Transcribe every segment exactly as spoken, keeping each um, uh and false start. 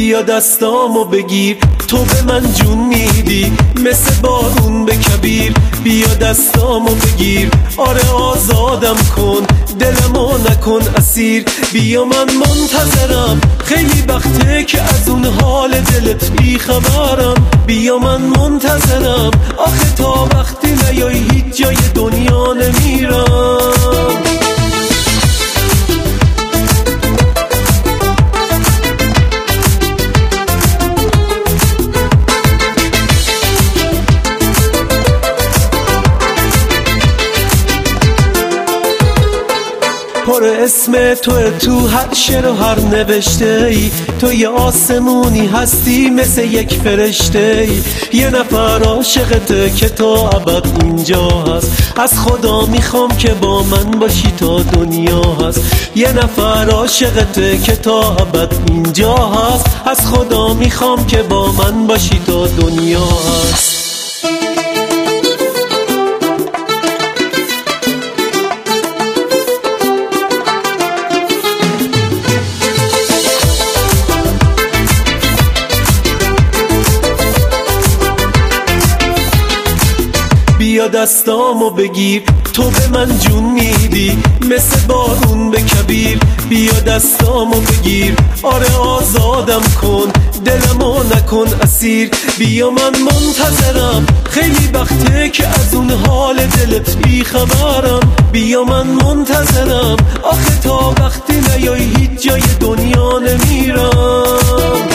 بیا دستامو بگیر، تو به من جون میدی مثل بارون به کبیر. بیا دستامو بگیر، آره آزادم کن، دلمو نکن اسیر. بیا من منتظرم، خیلی وقته که از اون حال دلت بی خبرم. بیا من منتظرم، آخه تا وقتی نیای هیچ جای دنیا نمیرم. پر اسم تو تو هر شعر و هر نوشته ای، تو یه آسمونی هستی مثل یک فرشته ای. یه نفر عاشقته که تا ابد اینجا هست، از خدا میخوام که با من باشی تا دنیا هست. یه نفر عاشقته که تا ابد اینجا هست، از خدا میخوام که با من باشی تا دنیا هست. بیا دستامو بگیر، تو به من جون میدی مثل بارون به کبیر. بیا دستامو بگیر، آره آزادم کن، دلمو نکن اسیر. بیا من منتظرم، خیلی وقته که از اون حال دلت بی خبرم. بیا من منتظرم، آخه تا وقتی نیای هیچ جای دنیا نمیرم.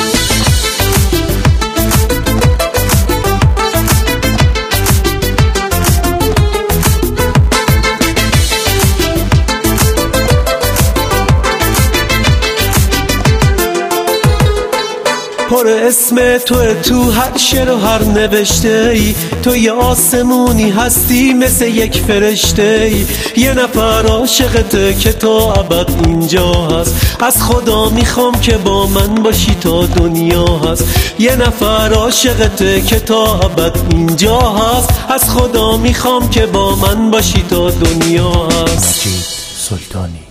پر اسم تو تو هر شعر و هر نوشته ای، تو یه آسمونی هستی مثل یک فرشته ای. یه نفر عاشقته که تا ابد اینجا هست، از خدا میخوام که با من باشی تا دنیا هست. یه نفر عاشقته که تا ابد اینجا هست، از خدا میخوام که با من باشی تا دنیا هست. مجید سلطانی.